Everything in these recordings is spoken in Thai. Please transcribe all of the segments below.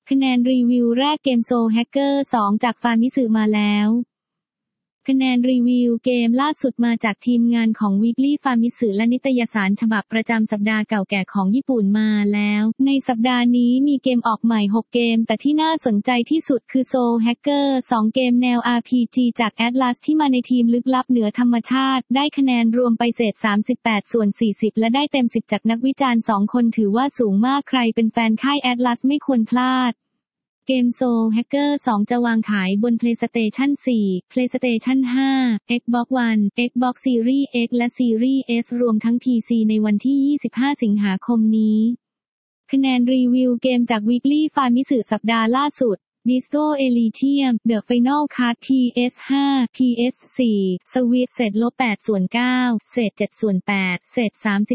คะแนนรีวิวแรกเกมโซแฮกเกอร์2จากฟามิสึมาแล้วคะแนนรีวิวเกมล่าสุดมาจากทีมงานของ Weekly Famitsu และนิตยสารฉบับประจำสัปดาห์เก่าแก่ของญี่ปุ่นมาแล้วในสัปดาห์นี้มีเกมออกใหม่6เกมแต่ที่น่าสนใจที่สุดคือ Soul Hacker 2เกมแนว RPG จาก Atlus ที่มาในทีมลึกลับเหนือธรรมชาติได้คะแนนรวมไปเศษ38/40และได้เต็ม10จากนักวิจารณ์2คนถือว่าสูงมากใครเป็นแฟนค่าย Atlus ไม่ควรพลาดเกม Soul Hacker 2 จะวางขายบน PlayStation 4, PlayStation 5, Xbox One, Xbox Series X และ Series S รวมทั้ง PC ในวันที่25สิงหาคมนี้คะแนนรีวิวเกมจาก Weekly Famitsu สัปดาห์ล่าสุดDisco Elysium The Final Cut PS5 PS4 Switch เศษ-8/9 เศษ7/8เศษ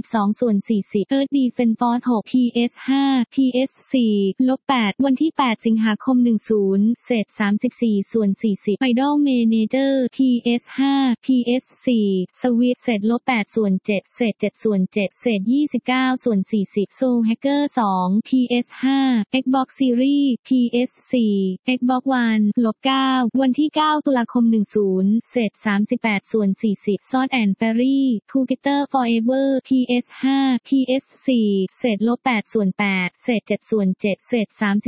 32/40 Earth Defense Force 6 PS5 PS4 -8 วันที่8สิงหาคม10เศษ34/40 Idol Manager PS5 PS4 Switch เศษ-8/7เศษ7/7เศษ29/40 Soul Hacker 2 PS5 Xbox Series PS4 Xbox One -9 วันที่9ตุลาคม10เศษ38/40 Sword and Fairy Together Forever PS5 PS4 เศษ-8/8เศษ7/7เศษ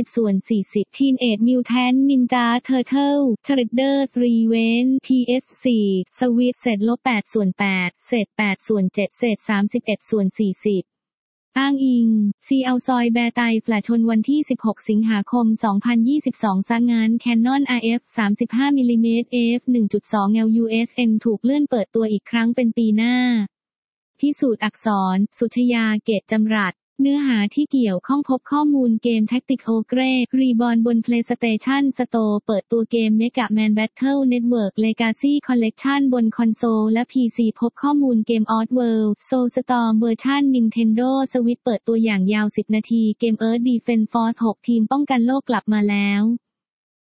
30/40 Teenage Mutant Ninja Turtle Shredder's Revenge PS4 Switch เศษ-8/8เศษ8/7เศษ31/40อ้างอิงซีเอาซอยแบร์ไตแฟลชชนวันที่16สิงหาคม2022ซะงั้น Canon RF 35mm f 1.2 LUSM ถูกเลื่อนเปิดตัวอีกครั้งเป็นปีหน้าพิสูจน์อักษรสุชยาเกตจำรัดเนื้อหาที่เกี่ยวข้องพบข้อมูลเกม Tactical Grade Reborn บน PlayStation Store เปิดตัวเกม Mega Man Battle Network Legacy Collection บนคอนโซลและ PC พบข้อมูลเกม Oddworld Soulstorm เวอร์ชัน Nintendo Switch เปิดตัวอย่างยาว10นาทีเกม Earth Defense Force 6 ทีมป้องกันโลกกลับมาแล้ว